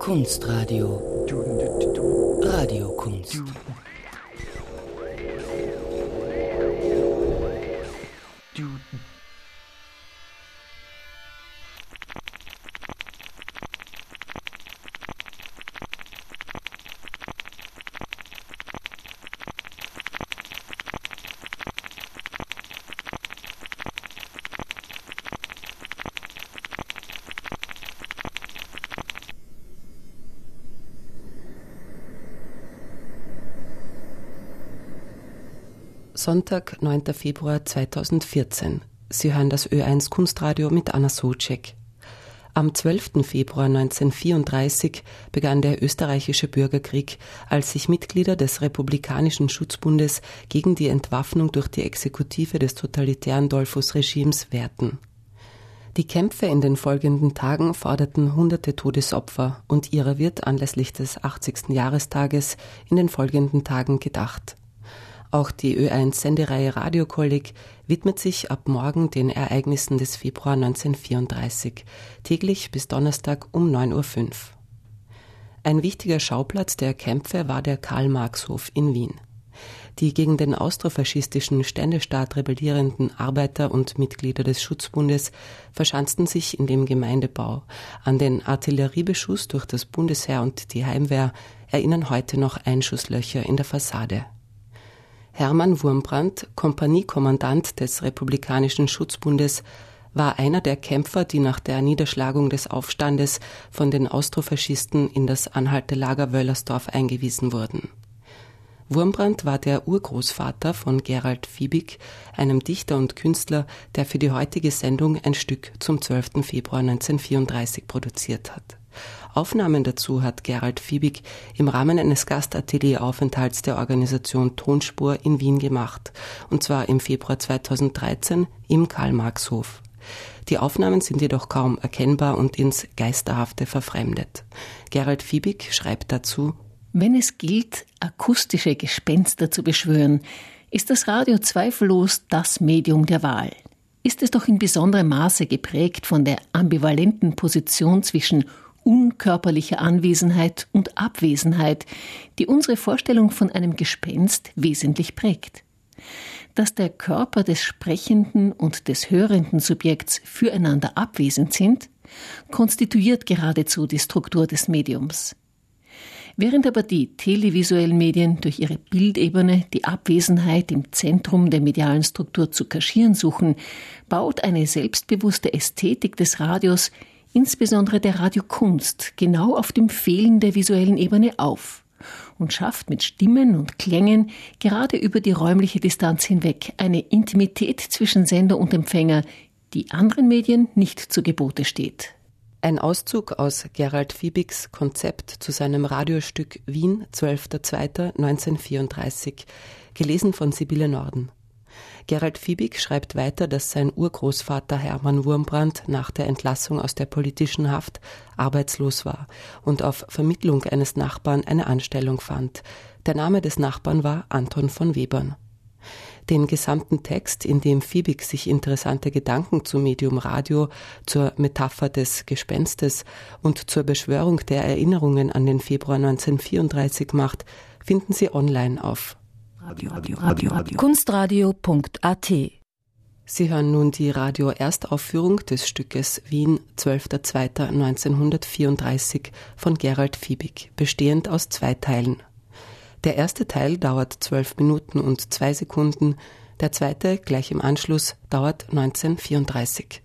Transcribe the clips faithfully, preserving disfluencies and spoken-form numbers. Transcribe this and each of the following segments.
Kunstradio. Radiokunst. Sonntag, neunter Februar zweitausendvierzehn. Sie hören das Ö eins Kunstradio mit Anna Socek. Am zwölften Februar neunzehnhundertvierunddreißig begann der österreichische Bürgerkrieg, als sich Mitglieder des Republikanischen Schutzbundes gegen die Entwaffnung durch die Exekutive des totalitären Dollfuß-Regimes wehrten. Die Kämpfe in den folgenden Tagen forderten hunderte Todesopfer und ihrer wird anlässlich des achtzigsten Jahrestages in den folgenden Tagen gedacht. Auch die Ö eins Sendereihe Radiokolleg widmet sich ab morgen den Ereignissen des Februar neunzehnhundertvierunddreißig, täglich bis Donnerstag um neun Uhr fünf. Ein wichtiger Schauplatz der Kämpfe war der Karl-Marx-Hof in Wien. Die gegen den austrofaschistischen Ständestaat rebellierenden Arbeiter und Mitglieder des Schutzbundes verschanzten sich in dem Gemeindebau. An den Artilleriebeschuss durch das Bundesheer und die Heimwehr erinnern heute noch Einschusslöcher in der Fassade. Hermann Wurmbrand, Kompaniekommandant des Republikanischen Schutzbundes, war einer der Kämpfer, die nach der Niederschlagung des Aufstandes von den Austrofaschisten in das Anhaltelager Wöllersdorf eingewiesen wurden. Wurmbrand war der Urgroßvater von Gerald Fiebig, einem Dichter und Künstler, der für die heutige Sendung ein Stück zum zwölften Februar neunzehnhundertvierunddreißig produziert hat. Aufnahmen dazu hat Gerald Fiebig im Rahmen eines Gastatelieraufenthalts der Organisation Tonspur in Wien gemacht, und zwar im Februar zweitausenddreizehn im Karl-Marx-Hof. Die Aufnahmen sind jedoch kaum erkennbar und ins Geisterhafte verfremdet. Gerald Fiebig schreibt dazu: Wenn es gilt, akustische Gespenster zu beschwören, ist das Radio zweifellos das Medium der Wahl. Ist es doch in besonderem Maße geprägt von der ambivalenten Position zwischen unkörperlicher Anwesenheit und Abwesenheit, die unsere Vorstellung von einem Gespenst wesentlich prägt. Dass der Körper des sprechenden und des hörenden Subjekts füreinander abwesend sind, konstituiert geradezu die Struktur des Mediums. Während aber die televisuellen Medien durch ihre Bildebene die Abwesenheit im Zentrum der medialen Struktur zu kaschieren suchen, baut eine selbstbewusste Ästhetik des Radios, insbesondere der Radiokunst, genau auf dem Fehlen der visuellen Ebene auf und schafft mit Stimmen und Klängen gerade über die räumliche Distanz hinweg eine Intimität zwischen Sender und Empfänger, die anderen Medien nicht zu Gebote steht. Ein Auszug aus Gerald Fiebigs Konzept zu seinem Radiostück Wien, zwölfter zweiter neunzehnhundertvierunddreißig, gelesen von Sibylle Norden. Gerald Fiebig schreibt weiter, dass sein Urgroßvater Hermann Wurmbrand nach der Entlassung aus der politischen Haft arbeitslos war und auf Vermittlung eines Nachbarn eine Anstellung fand. Der Name des Nachbarn war Anton von Webern. Den gesamten Text, in dem Fiebig sich interessante Gedanken zum Medium Radio, zur Metapher des Gespenstes und zur Beschwörung der Erinnerungen an den Februar neunzehnhundertvierunddreißig macht, finden Sie online auf Radio, Radio, Radio, Radio. Kunstradio punkt a t. Sie hören nun die Radio-Erstaufführung des Stückes Wien, zwölfter zweiter neunzehnhundertvierunddreißig von Gerald Fiebig, bestehend aus zwei Teilen. Der erste Teil dauert zwölf Minuten und zwei Sekunden, der zweite, gleich im Anschluss, dauert neunzehnhundertvierunddreißig.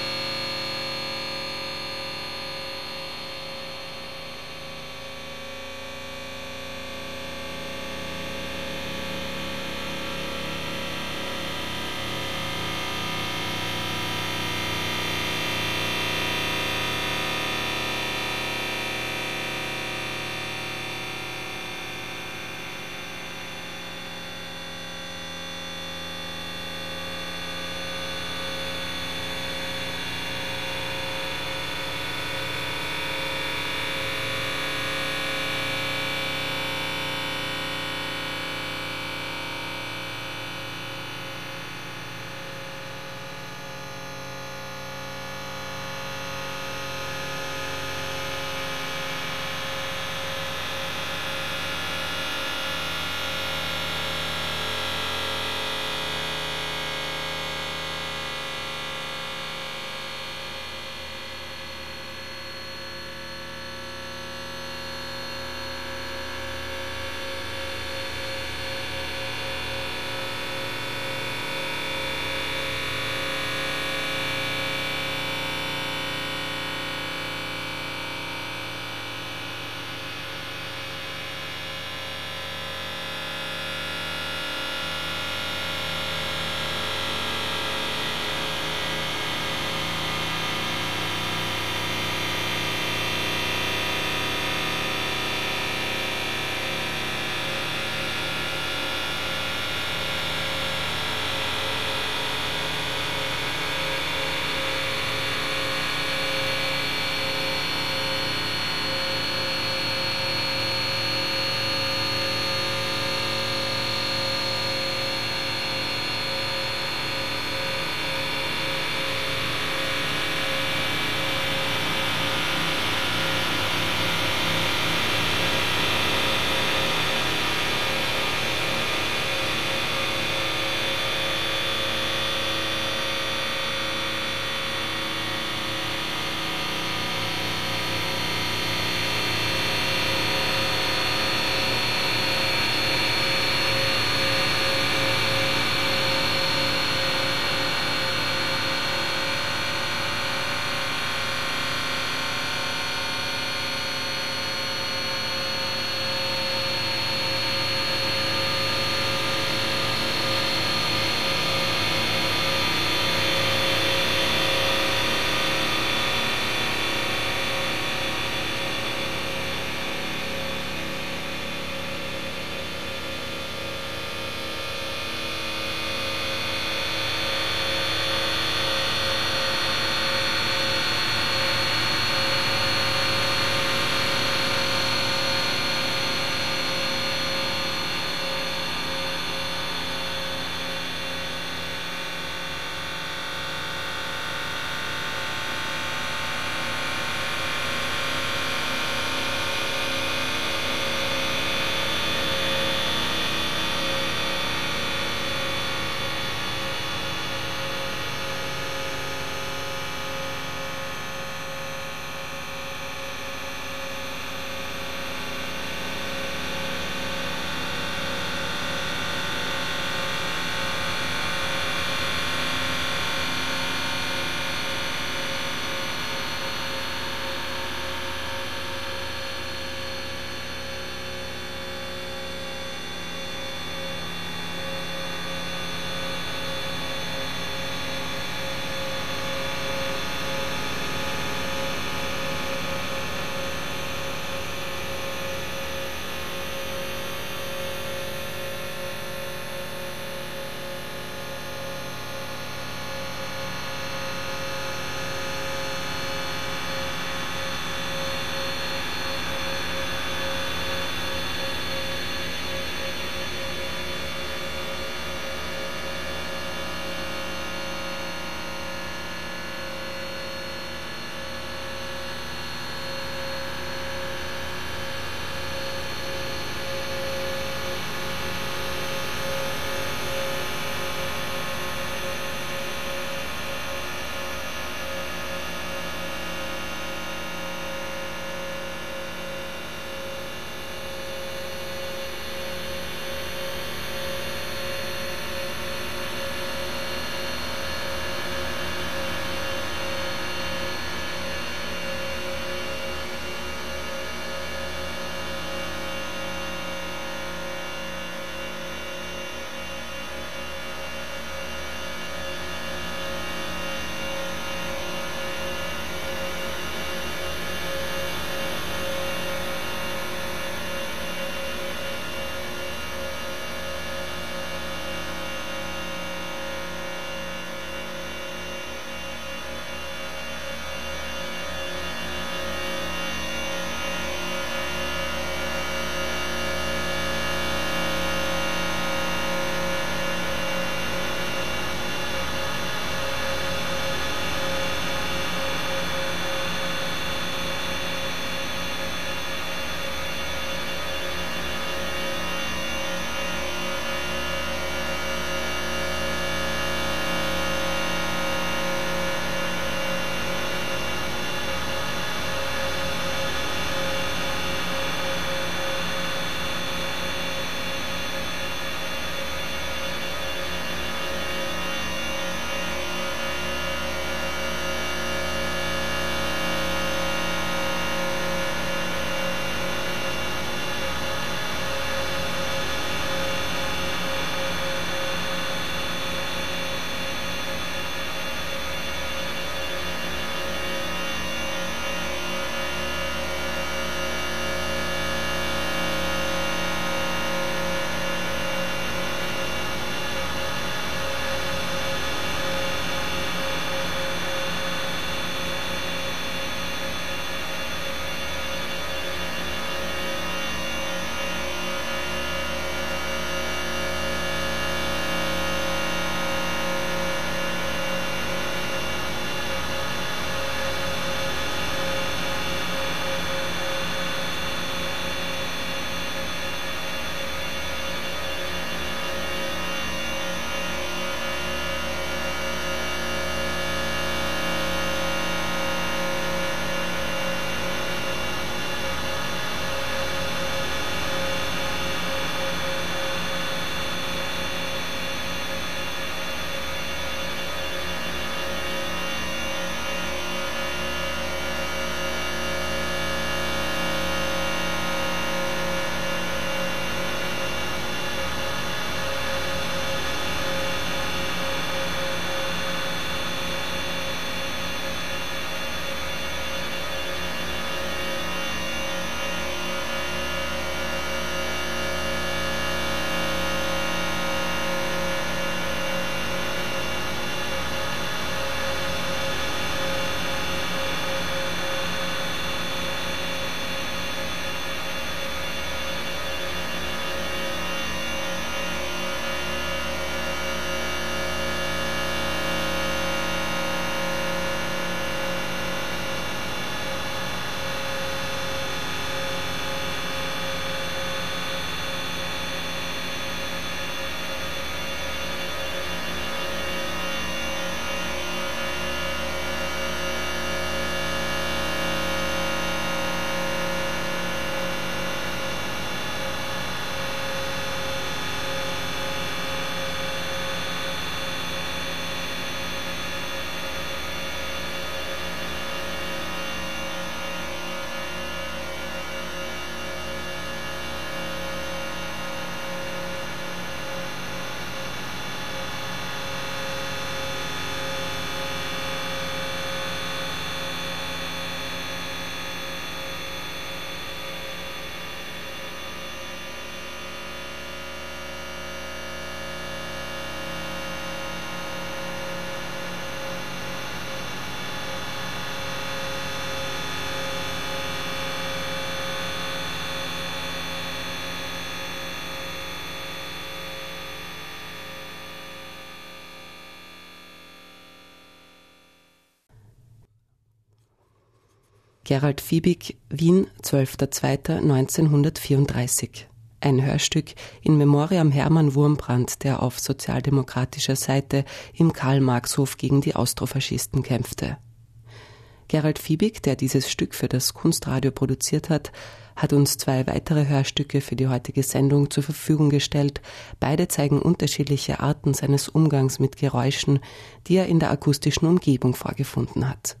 Gerald Fiebig, Wien, zwölfter zweiter neunzehnhundertvierunddreißig. Ein Hörstück in Memoriam Hermann Wurmbrand, der auf sozialdemokratischer Seite im Karl-Marx-Hof gegen die Austrofaschisten kämpfte. Gerald Fiebig, der dieses Stück für das Kunstradio produziert hat, hat uns zwei weitere Hörstücke für die heutige Sendung zur Verfügung gestellt. Beide zeigen unterschiedliche Arten seines Umgangs mit Geräuschen, die er in der akustischen Umgebung vorgefunden hat.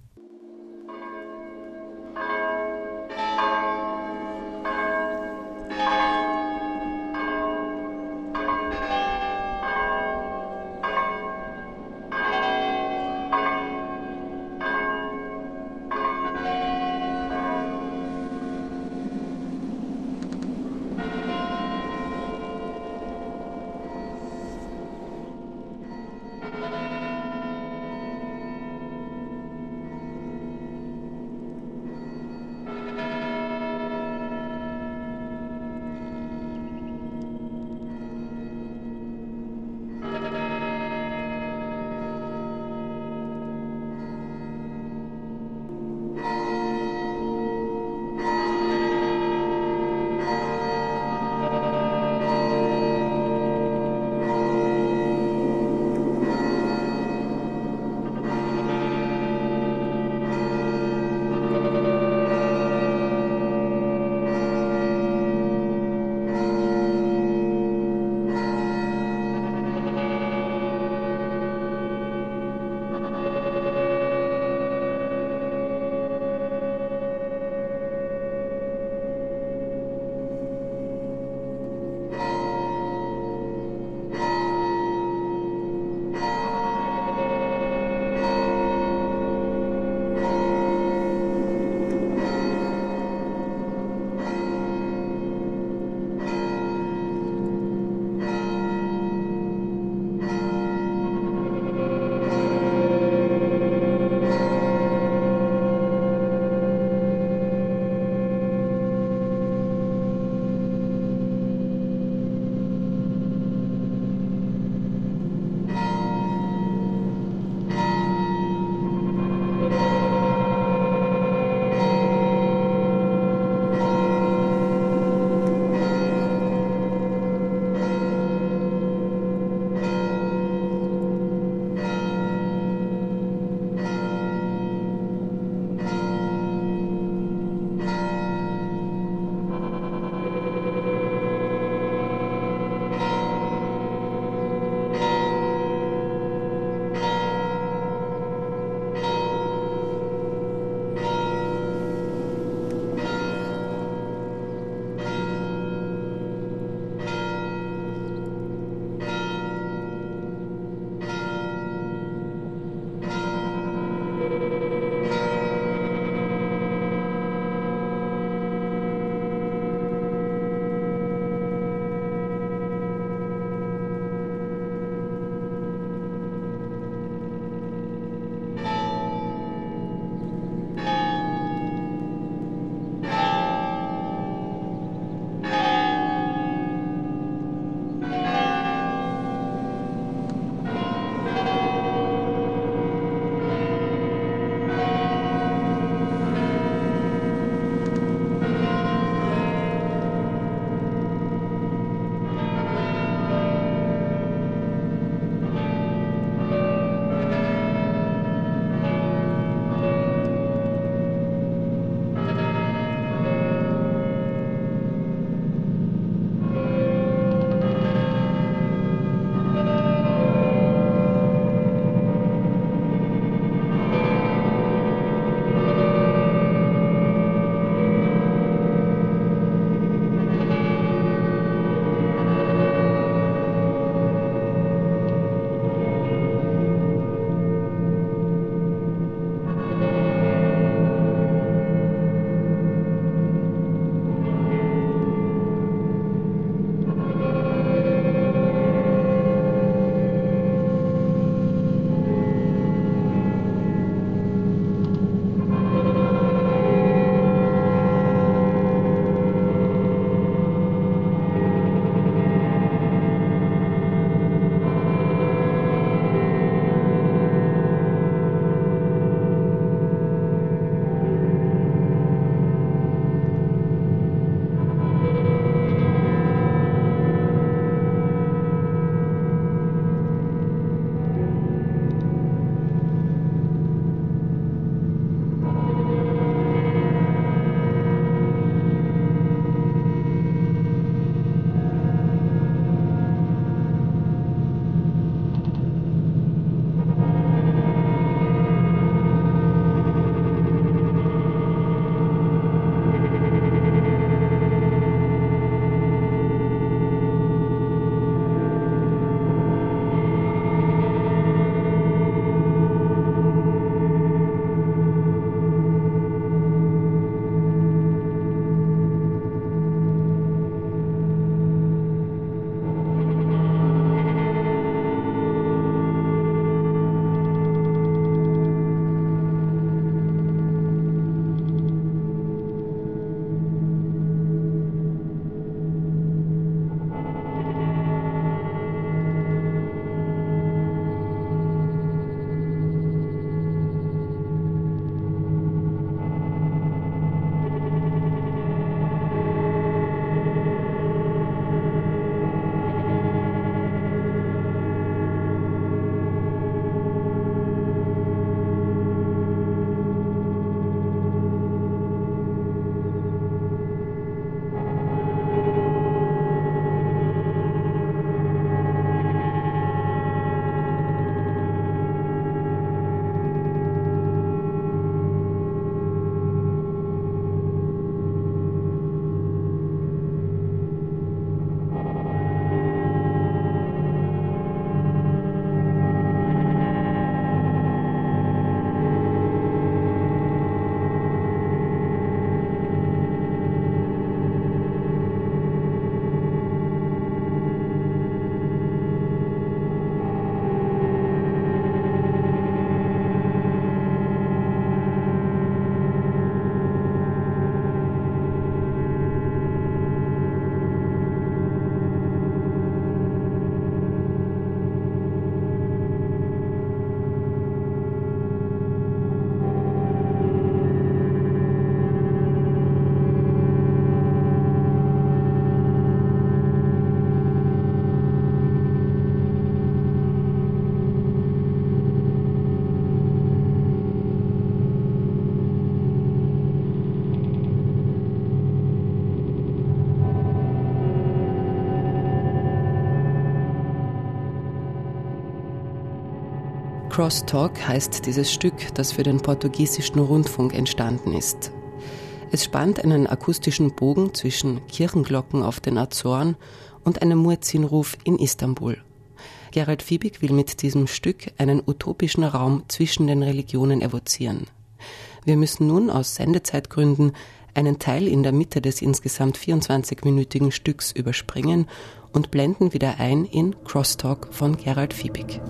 Crosstalk heißt dieses Stück, das für den portugiesischen Rundfunk entstanden ist. Es spannt einen akustischen Bogen zwischen Kirchenglocken auf den Azoren und einem Muezzinruf in Istanbul. Gerald Fiebig will mit diesem Stück einen utopischen Raum zwischen den Religionen evozieren. Wir müssen nun aus Sendezeitgründen einen Teil in der Mitte des insgesamt vierundzwanzigminütigen Stücks überspringen und blenden wieder ein in Crosstalk von Gerald Fiebig.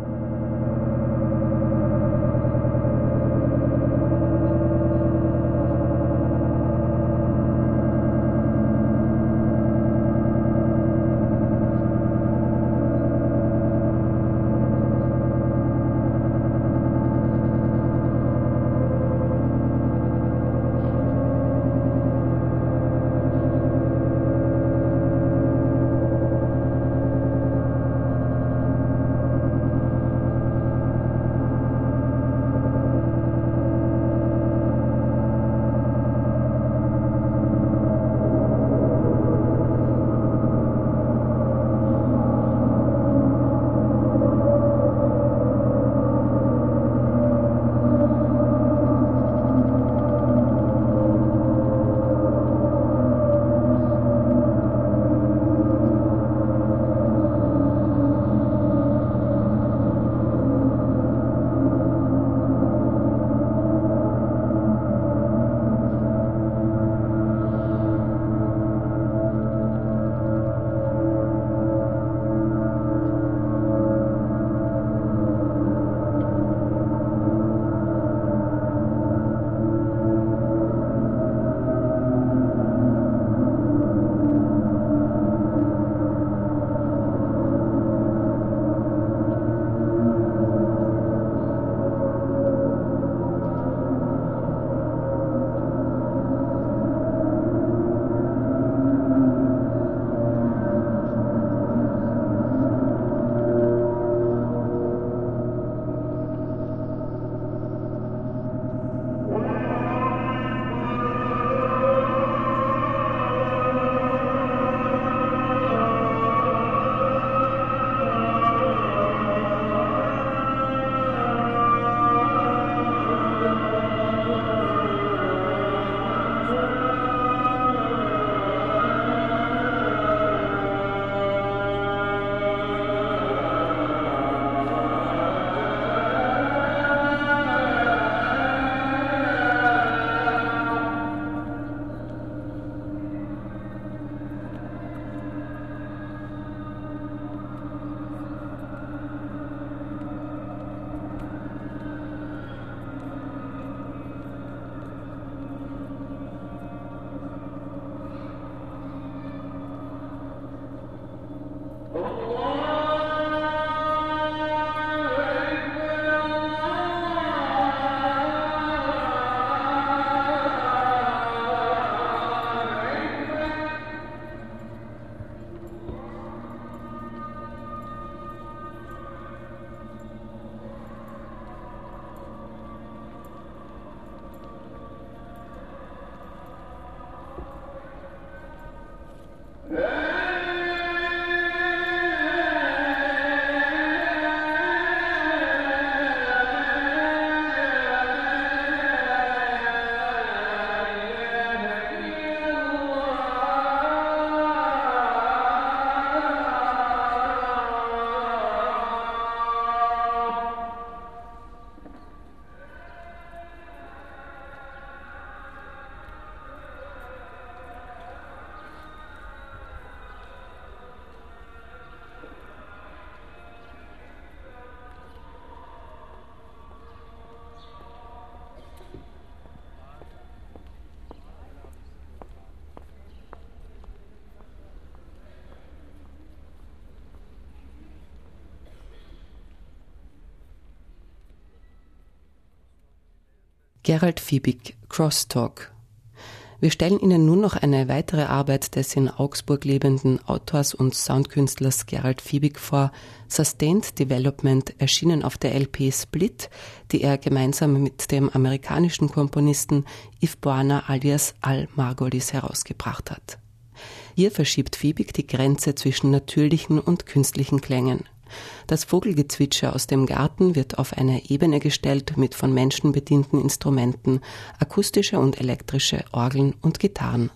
Gerald Fiebig, Crosstalk. Wir stellen Ihnen nun noch eine weitere Arbeit des in Augsburg lebenden Autors und Soundkünstlers Gerald Fiebig vor, Sustained Development, erschienen auf der L P Split, die er gemeinsam mit dem amerikanischen Komponisten Yves Boana alias Al Margolis herausgebracht hat. Hier verschiebt Fiebig die Grenze zwischen natürlichen und künstlichen Klängen. Das Vogelgezwitscher aus dem Garten wird auf eine Ebene gestellt mit von Menschen bedienten Instrumenten, akustische und elektrische Orgeln und Gitarren.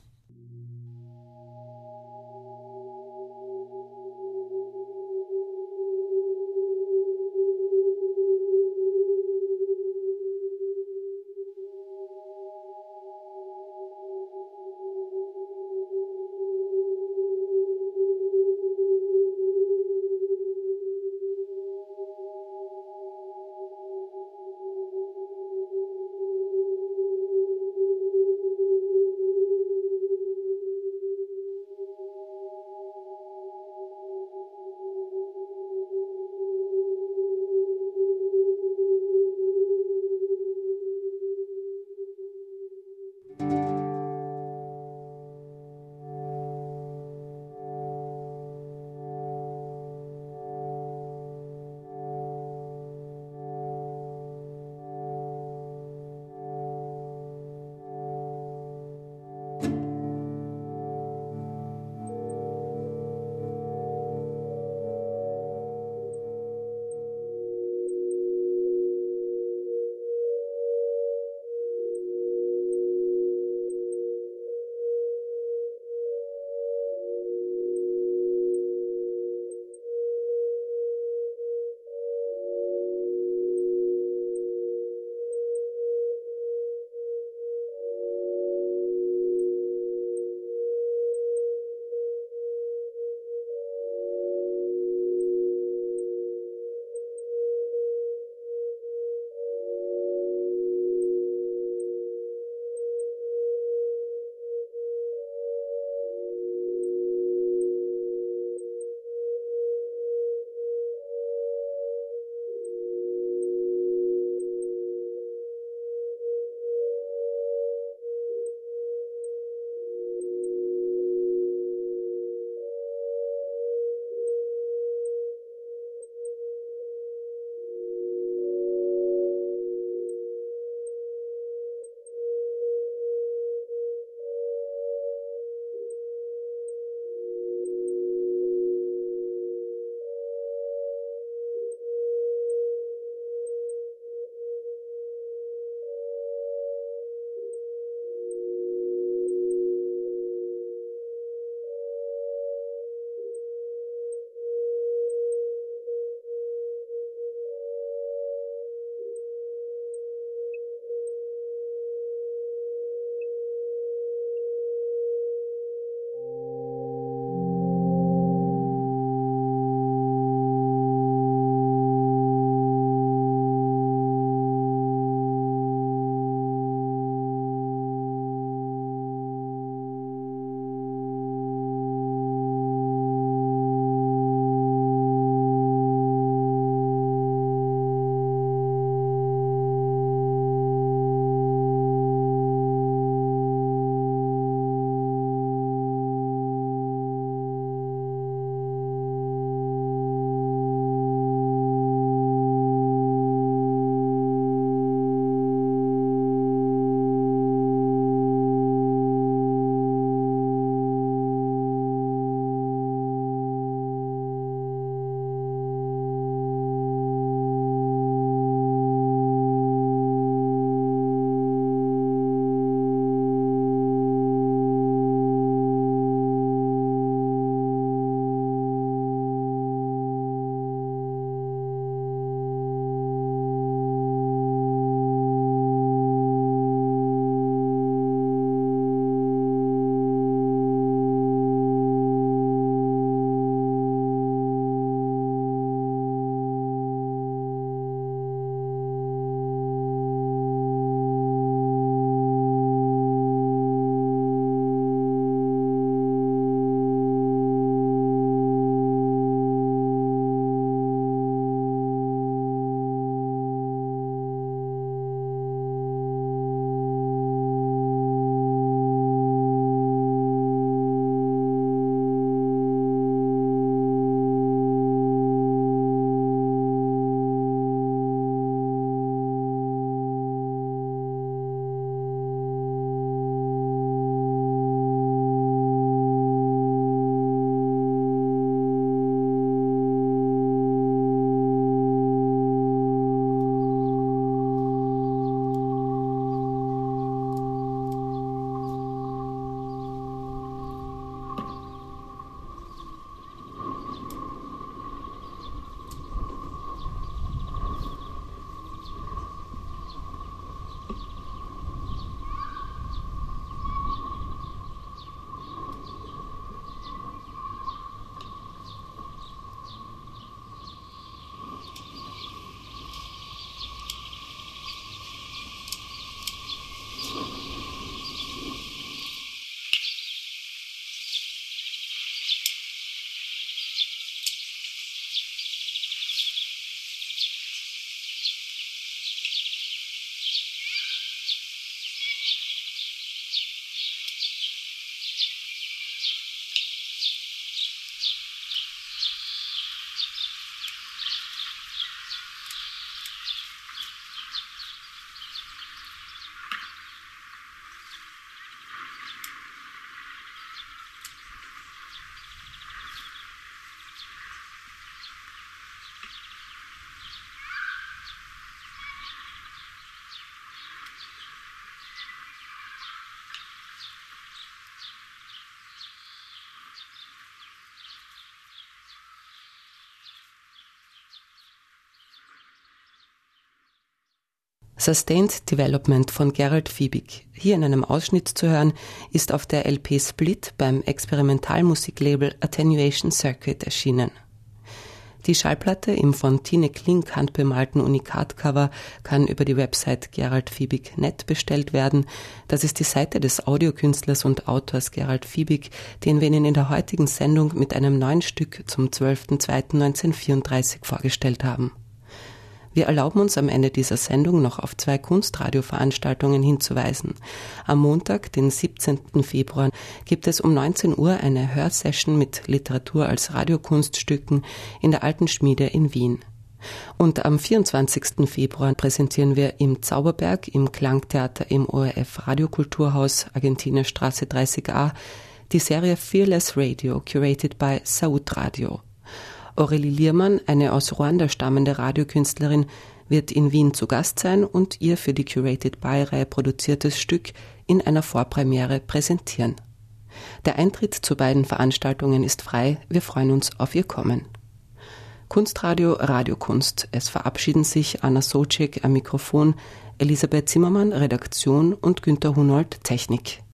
Sustained Development von Gerald Fiebig, hier in einem Ausschnitt zu hören, ist auf der L P Split beim Experimentalmusiklabel Attenuation Circuit erschienen. Die Schallplatte im von Tine Klink handbemalten Unikat-Cover kann über die Website gerald fiebig punkt net bestellt werden. Das ist die Seite des Audiokünstlers und Autors Gerald Fiebig, den wir Ihnen in der heutigen Sendung mit einem neuen Stück zum zwölften zweiten neunzehnhundertvierunddreißig vorgestellt haben. Wir erlauben uns am Ende dieser Sendung noch auf zwei Kunstradio-Veranstaltungen hinzuweisen. Am Montag, den siebzehnten Februar, gibt es um neunzehn Uhr eine Hörsession mit Literatur als Radiokunststücken in der Alten Schmiede in Wien. Und am vierundzwanzigsten Februar präsentieren wir im Zauberberg im Klangtheater im O R F Radiokulturhaus, Argentinierstraße dreißig a, die Serie Fearless Radio, curated by Saud Radio. Aurelie Liermann, eine aus Ruanda stammende Radiokünstlerin, wird in Wien zu Gast sein und ihr für die Curated By-Reihe produziertes Stück in einer Vorpremiere präsentieren. Der Eintritt zu beiden Veranstaltungen ist frei, wir freuen uns auf Ihr Kommen. Kunstradio Radiokunst. Es verabschieden sich Anna Socek am Mikrofon, Elisabeth Zimmermann Redaktion und Günter Hunold Technik.